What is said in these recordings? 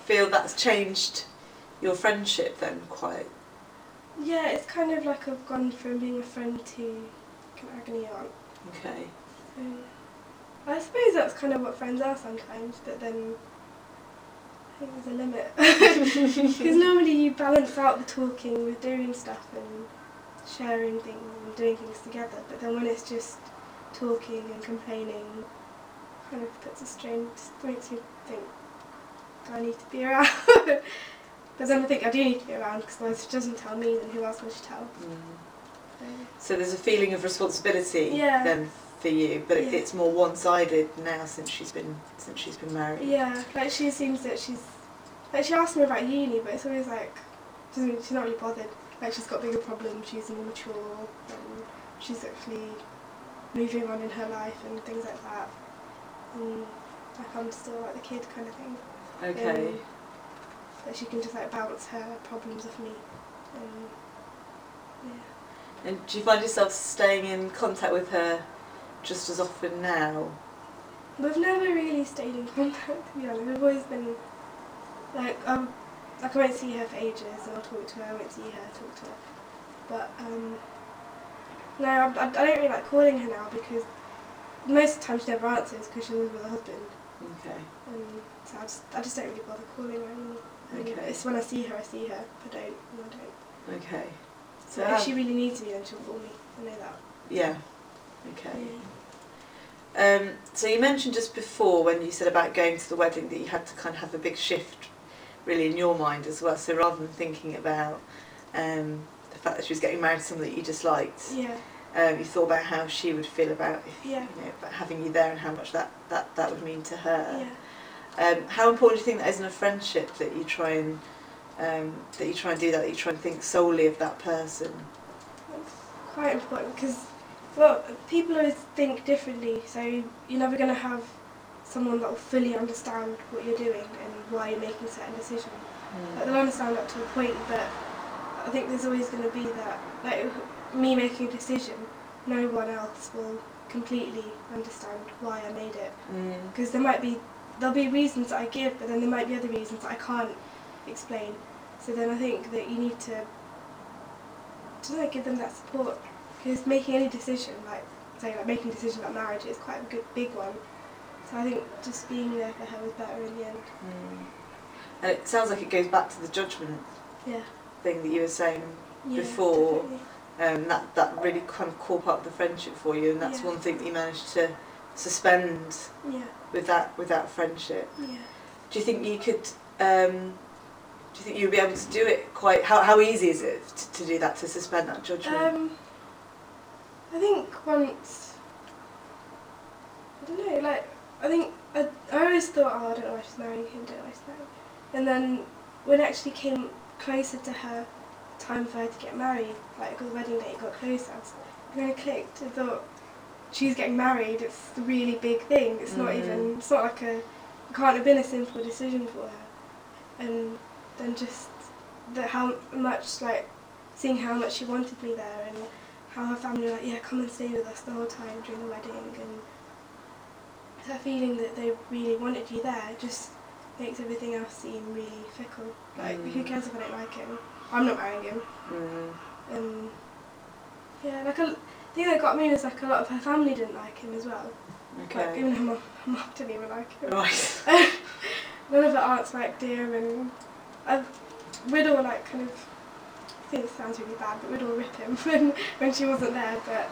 feel that's changed your friendship then quite? Yeah, it's kind of like I've gone from being a friend to an agony aunt. Okay. So I suppose that's kind of what friends are sometimes, but then I think there's a limit. Because normally you balance out the talking with doing stuff and sharing things and doing things together, but then when it's just talking and complaining, kind of puts a strain, makes me think, do I need to be around? But then I think I do need to be around, because if she doesn't tell me, then who else will she tell? So there's a feeling of responsibility then for you, but it's more one-sided now since she's been married. Yeah, like she seems that she's like, she asked me about uni, but it's always like she's not really bothered. Like she's got bigger problems, she's more mature, and she's actually moving on in her life and things like that. And like I'm still like the kid kind of thing. Okay. That she can just like bounce her problems off me. And do you find yourself staying in contact with her just as often now? We've never really stayed in contact, to be honest. We've always been like I won't see her for ages, and I'll talk to her. I won't see her, talk to her. But no, I don't really like calling her now, because most of the time she never answers because she lives with her husband. Okay. So I just don't really bother calling her anymore. Okay. It's when I see her. If I don't, then I don't. Okay. So if she really needs me, then she'll call me. I know that. Yeah. Okay. Yeah. So you mentioned just before, when you said about going to the wedding, that you had to kind of have a big shift really in your mind as well. So rather than thinking about the fact that she was getting married to someone that you disliked, you thought about how she would feel about about having you there and how much that would mean to her. Yeah. How important do you think that is in a friendship, that you try and do that you try and think solely of that person? That's quite important, because well, people always think differently, so you're never going to have someone that will fully understand what you're doing and why you're making certain decisions. Like, they'll understand up to a point, but I think there's always going to be that, like me making a decision, no one else will completely understand why I made it. Because there'll be reasons that I give, but then there might be other reasons that I can't explain. So then I think that you need to give them that support, because making any decision, like making a decision about marriage, is quite a big one. So I think just being there for her was better in the end. And it sounds like it goes back to the judgment thing that you were saying before. That really kind of core part of the friendship for you, and that's one thing that you managed to suspend with that friendship. Do you think you could? Do you think you'd be able to do it quite? How easy is it to do that, to suspend that judgment? I think once. I don't know. Like I think I always thought, oh, I don't know why she's marrying him. Don't know why she's marrying. And then when it actually came closer to her time for her to get married, like the wedding date got closer, and then it clicked. I thought, she's getting married. It's a really big thing. It's not even. It's not like it can't have been a simple decision for her. And then just how much, seeing how much she wanted me there, and how her family were like, yeah, come and stay with us the whole time during the wedding, and that feeling that they really wanted you there just makes everything else seem really fickle. Like, who cares if I don't like him? I'm not marrying him. The thing that got me was a lot of her family didn't like him as well. Okay. Like, even her mum didn't even like him. Right. None of her aunts liked him, and we'd all I think it sounds really bad, but we'd all rip him when she wasn't there. But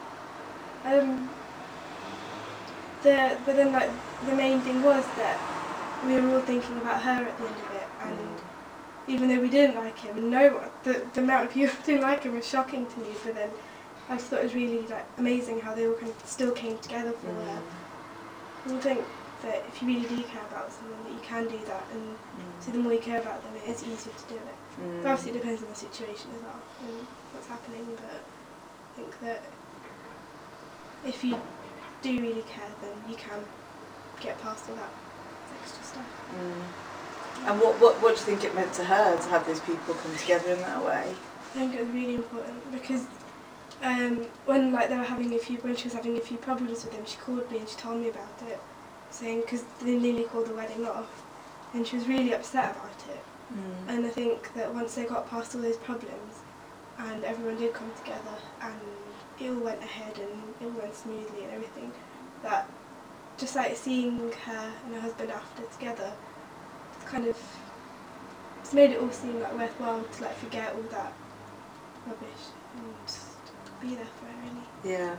then the main thing was that we were all thinking about her at the end of it, and even though we didn't like him, the amount of people who didn't like him was shocking to me. But then I just thought it was really amazing how they all still came together for her. And I think that if you really do care about someone, that you can do that, and so the more you care about them, it is easier to do it. But obviously it depends on the situation as well and what's happening, but I think that if you do really care, then you can get past all that extra stuff. And what do you think it meant to her to have those people come together in that way? I think it was really important, because when when she was having a few problems with him, she called me and she told me about it, saying, because they nearly called the wedding off, and she was really upset about it. And I think that once they got past all those problems and everyone did come together and it all went ahead and it all went smoothly and everything, that just like seeing her and her husband after together, it's kind of, it's made it all seem like worthwhile to like forget all that rubbish and just be there for her, really. Yeah.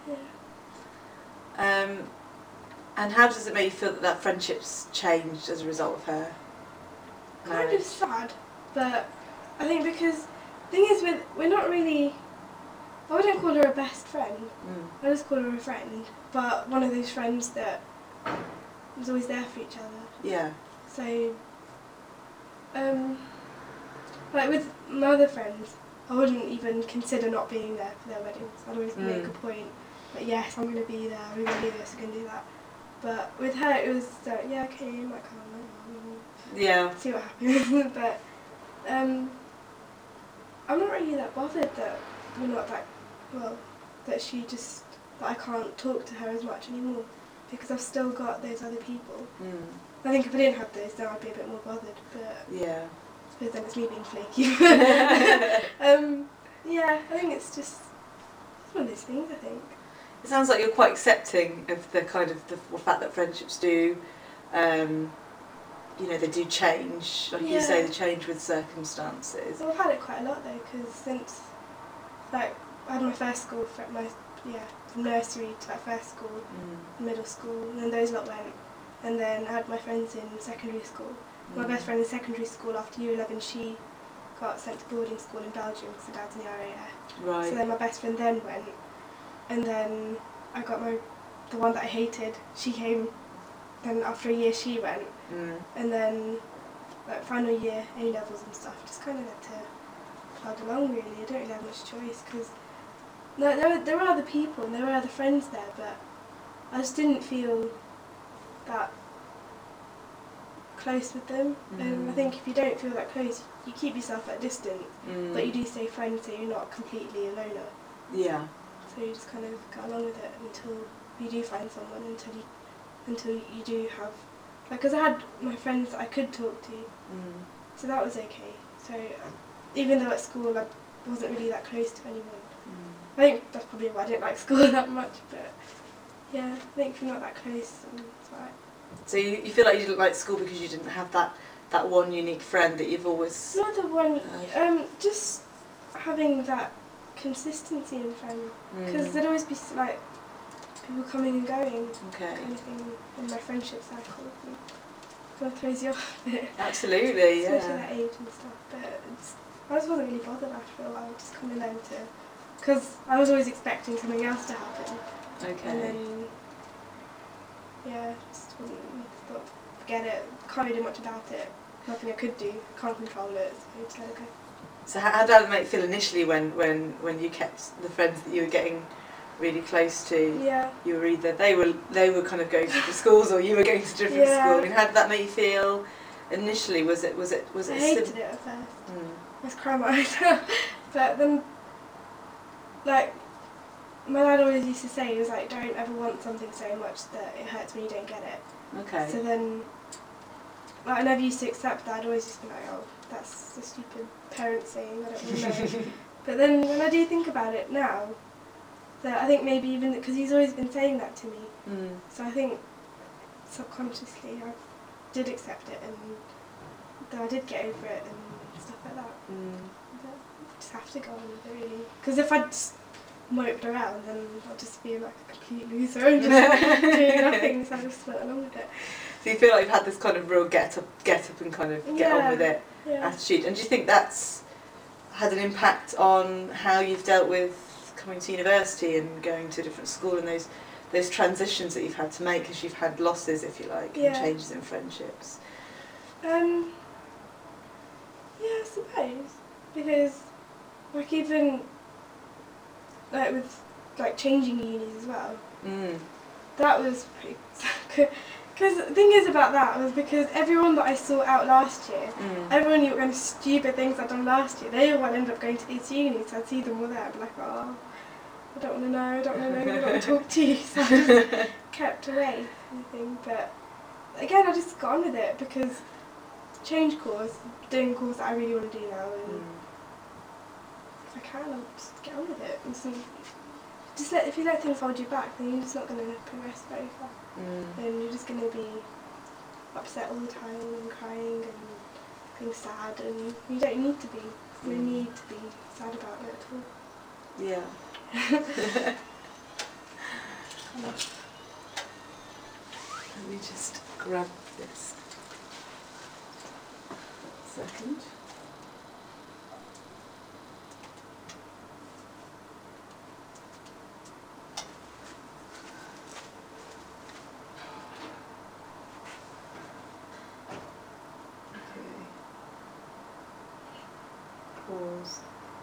Yeah. And how does it make you feel that that friendship's changed as a result of her marriage? Kind of sad, but I think because the thing is, we're not really, I wouldn't call her a best friend, I just call her a friend, but one of those friends that was always there for each other. Yeah. So, like with my other friends, I wouldn't even consider not being there for their weddings. I'd always make a point, but yes, I'm going to be there, we're going to do this, we're going to do that. But with her, it was, yeah, okay, you might come, yeah, see what happens. But I'm not really that bothered that we're not that, well, that she just, that I can't talk to her as much anymore, because I've still got those other people. I think if I didn't have those, then I'd be a bit more bothered, but yeah. I suppose then it's me being flaky. Yeah, I think it's just, it's one of those things, I think. It sounds like you're quite accepting of the kind of the fact that friendships do, you know, they do change. Like you say, they change with circumstances. Well, I've had it quite a lot though, because since, like, I had my first school, from nursery to like first school, middle school, and then those lot went. And then I had my friends in secondary school. My best friend in secondary school after year 11, she got sent to boarding school in Belgium because her dad's in the RAF. Right. So then my best friend then went. And then I got the one that I hated, she came, then after a year she went, and then like final year, A-levels and stuff, just kind of had to plod along really. I don't really have much choice, because there were other people and there were other friends there, but I just didn't feel that close with them. I think if you don't feel that close, you keep yourself at a distance, but you do stay friends, so you're not completely a loner. Yeah. So you just kind of go along with it until you do find someone, until you do have, like, because I had my friends that I could talk to, so that was okay. So even though at school I wasn't really that close to anyone, I think that's probably why I didn't like school that much, but yeah, I think if you're not that close, it's alright. So you feel like you didn't like school because you didn't have that one unique friend that you've always... Not the one, just having that consistency in friends, because there'd always be like people coming and going, kind of thing in my friendship circle. Kind of throws you off a bit. Absolutely, yeah. Especially that age and stuff. But I just wasn't really bothered after a while. Just kind of learned to, because I was always expecting something else to happen. Okay. And then just wasn't. Thought, forget it. Can't really do much about it. Nothing I could do. Can't control it. So just let it go. So how did it make you feel initially when you kept the friends that you were getting really close to? Yeah. You were either they were kind of going to different schools, or you were going to different schools. I mean, how did that make you feel initially? Was it? I hated it at first. I was crying my eyes out. But then, like, my dad always used to say, he was like, don't ever want something so much that it hurts when you don't get it. Okay. So then, like, I never used to accept that. I'd always just be like, oh, that's a stupid parent saying, I don't really know. But then when I do think about it now, that I think maybe even because he's always been saying that to me, so I think subconsciously I did accept it, and that I did get over it and stuff like that. But I just have to go on with it really, because if I'd just moped around, then I'd just be like a complete loser and just doing nothing, so I just went along with it. So you feel like you've had this kind of real get up and kind of get on with it attitude, and do you think that's had an impact on how you've dealt with coming to university and going to a different school, and those transitions that you've had to make as you've had losses, if you like, and changes in friendships? Yeah, I suppose, because like even like with like changing unis as well, that was pretty. Because the thing is about that was because everyone that I saw out last year, everyone knew what kind of stupid things I'd done last year. They all ended up going to these unis, so I'd see them all there. I'd be like, oh, I don't want to know, I don't want to talk to you. So I just kept away, I think. But again, I just got on with it because change course, doing a course that I really want to do now, and if I can, I'll just get on with it. And so if you let things hold you back, then you're just not going to progress very far. Then you're just going to be upset all the time and crying and being sad, and you don't need to be. You don't need to be sad about it at all. Yeah. Let me just grab this. Second. Okay. Pause.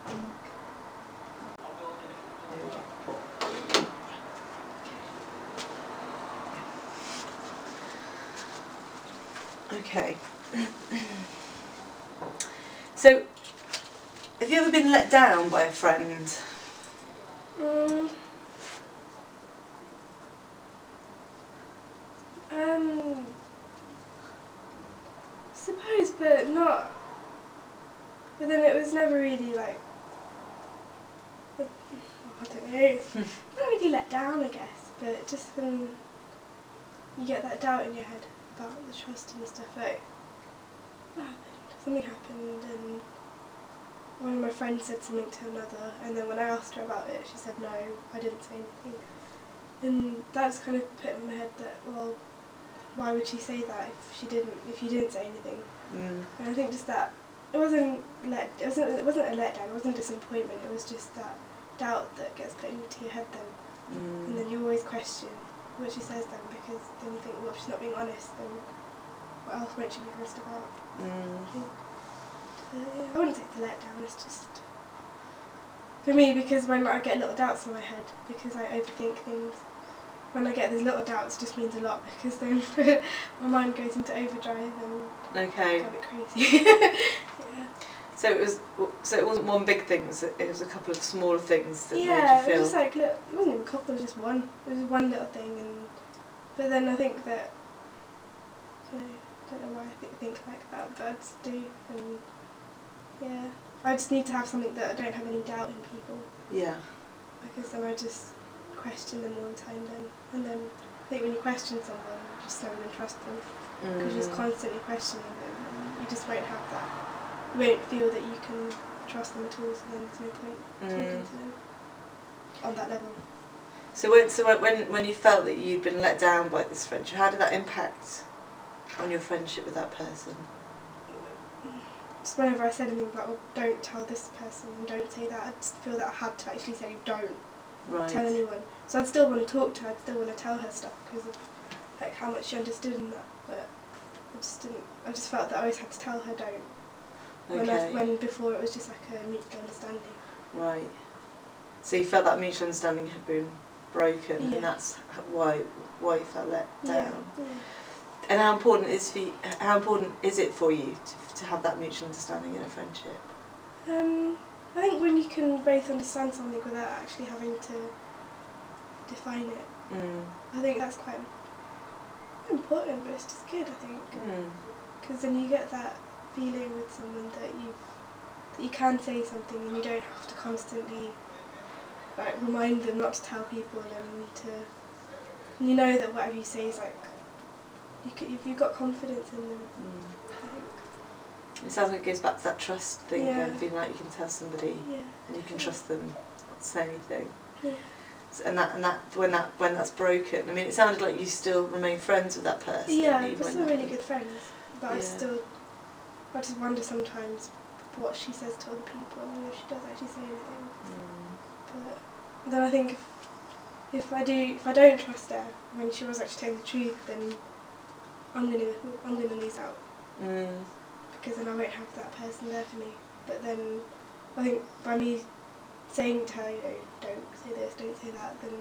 There we go. Okay. So, have you ever been let down by a friend? Suppose, but not. But then it was never really like. I don't know. Not really let down, I guess. But just when you get that doubt in your head about the trust and stuff, like, what happened? Something happened, and one of my friends said something to another, and then when I asked her about it, she said no, I didn't say anything. And that's kind of put in my head that, well, why would she say that if you didn't say anything? And I think just that it wasn't a letdown, it wasn't disappointment, it was just that doubt that gets put into your head then. And then you always question what she says then, because then you think, well, if she's not being honest, then what else might she be honest about? I wouldn't say it's a letdown, it's just for me, because when I get little doubts in my head, because I overthink things, when I get these little doubts, it just means a lot, because then my mind goes into overdrive and I go a bit crazy. Yeah. So it wasn't one big thing. It was a couple of smaller things that made you feel. Yeah, it was like, look, it wasn't even a couple. It was just one. It was one little thing, but then I think that I don't know why I think like that, but I just do, and yeah, I just need to have something that I don't have any doubt in people. Yeah. Because then I just question them all the time then. And then I think when you question someone, you just don't even trust them. Because you're just constantly questioning them, and you just won't have that. You won't feel that you can trust them at all, so then there's no point talking to them on that level. So when you felt that you'd been let down by this friendship, how did that impact on your friendship with that person? Just whenever I said anything about, well, don't tell this person and don't say that, I just feel that I had to actually say don't tell anyone. So I'd still want to talk to her, I'd still want to tell her stuff because of like how much she understood in that, but I just didn't. I just felt that I always had to tell her don't. Okay. When before it was just like a mutual understanding. Right. So you felt that mutual understanding had been broken, and that's why you felt let down. Yeah. And how important is it for you to have that mutual understanding in a friendship? I think when you can both understand something without actually having to define it, I think that's quite important, but it's just good, I think. Because then you get that feeling with someone that you can say something and you don't have to constantly like remind them not to tell people, and you know that whatever you say is like, if you've got confidence in them, I think. It sounds like it goes back to that trust thing, feeling like you can tell somebody and you can trust them not to say anything. Yeah. And when that's broken, I mean, it sounded like you still remain friends with that person. Yeah, we're still really good friends, but I just wonder sometimes what she says to other people, and if she does actually say anything. But then I think if I don't trust her when she was actually telling the truth, then I'm gonna lose out. Because then I won't have that person there for me. But then I think by me saying to her, you know, don't say this, don't say that, then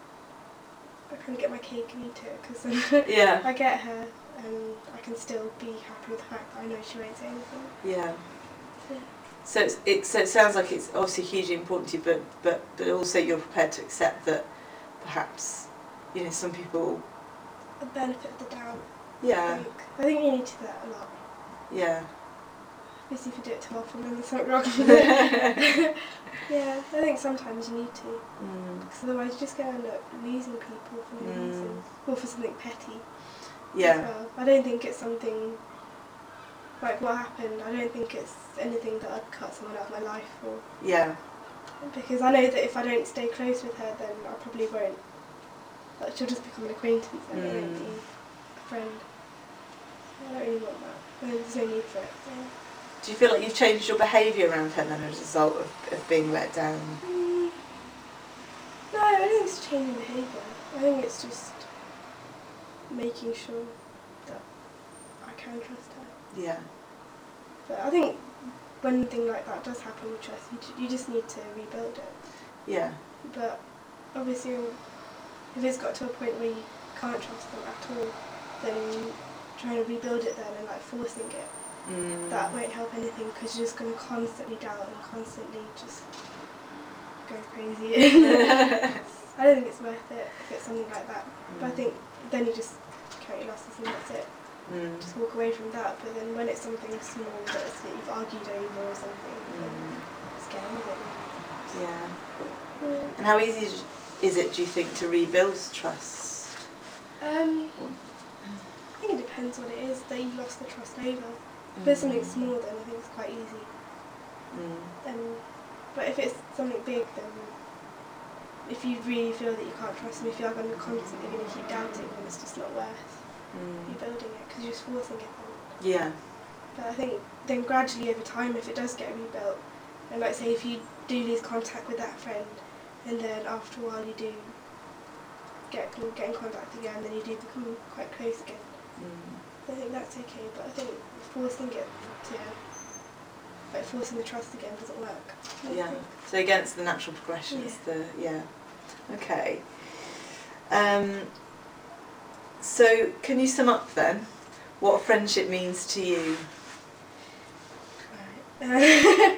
I kind of get my cake and eat it, because then I get her and I can still be happy with the fact that I know she won't say anything. Yeah. So it sounds like it's obviously hugely important to you, but also you're prepared to accept that perhaps, you know, some people... A benefit of the doubt. Yeah. I think you need to do that a lot. Yeah. Obviously if you do it too often then there's something wrong with it. Yeah, I think sometimes you need to. Because otherwise you're just going to end up losing people for no reason. Or for something petty. Yeah. As well. I don't think it's something like what happened. I don't think it's anything that I'd cut someone out of my life for. Yeah. Because I know that if I don't stay close with her, then I probably won't. Like, she'll just become an acquaintance and I won't be a friend. I don't really want that. There's no need for it. So. Do you feel like you've changed your behaviour around her then as a result of being let down? No, I don't think it's changing behaviour. I think it's just making sure that I can trust her. Yeah. But I think when a thing like that does happen with trust, you just need to rebuild it. Yeah. But obviously, if it's got to a point where you can't trust them at all, then trying to rebuild it then and like forcing it, that won't help anything because you're just going to constantly doubt and constantly just go crazy. I don't think it's worth it if it's something like that. But I think then you just count your losses and that's it. Just walk away from that. But then when it's something small that you've argued over or something, just get on with it. Yeah. And how easy is it, do you think, to rebuild trust? I think it depends what it is that you lost the trust over. If it's something small, then I think it's quite easy. But if it's something big, then if you really feel that you can't trust them, if you're constantly going to keep doubting, then it's just not worth rebuilding it because you're just forcing it then. Yeah. But I think then gradually over time, if it does get rebuilt, and like say if you do lose contact with that friend, and then after a while you do get in contact again, then you do become quite close again. I think that's okay, but I think forcing it to, like forcing the trust again doesn't work. Yeah. So against the natural progression is Okay. So can you sum up then what friendship means to you? Right.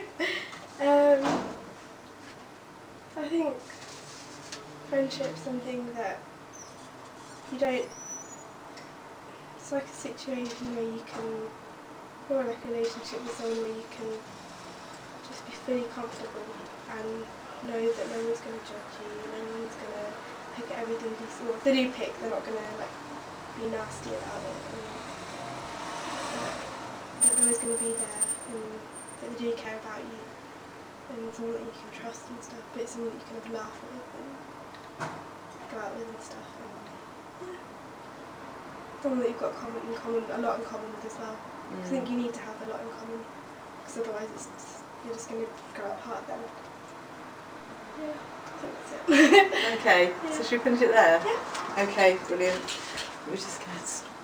I think friendship's something that you don't. It's like a situation where you can, or like a relationship with someone where you can just be fully comfortable and know that no one's going to judge you, no one's going to pick at everything you see. If they do pick, they're not going to like be nasty about it. That they're always going to be there and that they do care about you and someone that you can trust and stuff, but it's someone that you can have laugh with and go out with and stuff. And, someone that you've got a lot in common with as well. I think you need to have a lot in common, because otherwise you're just going to grow apart then. Yeah, I think that's it. Okay, so should we finish it there? Yeah. Okay, brilliant. We're just going to